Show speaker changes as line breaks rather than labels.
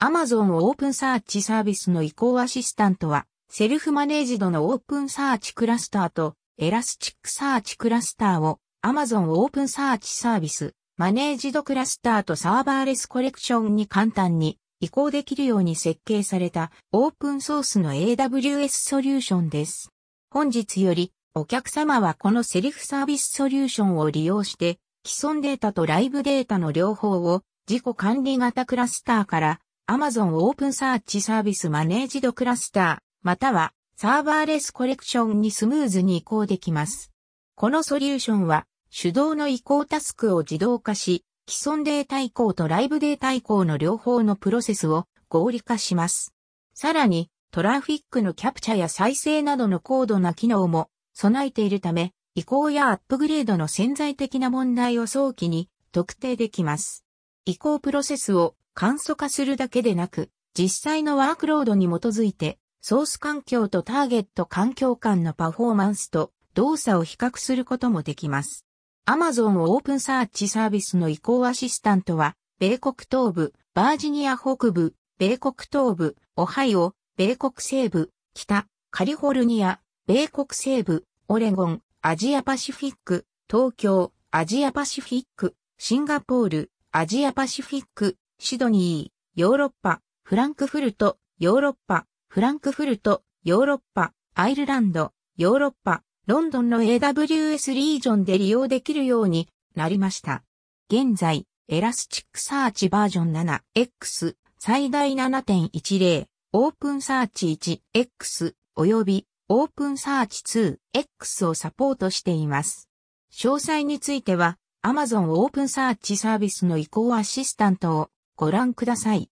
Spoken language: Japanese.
Amazon オープンサーチサービスの移行アシスタントは、セルフマネージドのオープンサーチクラスターとエラスチックサーチクラスターを Amazon オープンサーチサービス、マネージドクラスターとサーバーレスコレクションに簡単に移行できるように設計されたオープンソースの AWS ソリューションです。本日よりお客様はこのセルフサービスソリューションを利用して既存データとライブデータの両方を自己管理型クラスターから Amazon オープンサーチサービスマネージドクラスターまたはサーバーレスコレクションにスムーズに移行できます。このソリューションは手動の移行タスクを自動化し、既存データ移行とライブデータ移行の両方のプロセスを合理化します。さらにトラフィックのキャプチャや再生などの高度な機能も備えているため、移行やアップグレードの潜在的な問題を早期に特定できます。移行プロセスを簡素化するだけでなく、実際のワークロードに基づいて、ソース環境とターゲット環境間のパフォーマンスと動作を比較することもできます。Amazon オープンサーチサービスの移行アシスタントは、米国東部、バージニア北部、米国東部、オハイオ、米国西部、北、カリフォルニア、米国西部、オレゴン、アジアパシフィック、東京、アジアパシフィック、シンガポール、アジアパシフィック、シドニー、ヨーロッパ、フランクフルト、ヨーロッパ、フランクフルト、ヨーロッパ、アイルランド、ヨーロッパ、ロンドンの AWS リージョンで利用できるようになりました。現在、エラスチックサーチバージョン 7X 最大 7.10、オープンサーチ 1X 及びオープンサーチ 2X をサポートしています。詳細については Amazon オープンサーチサービスの移行アシスタントをご覧ください。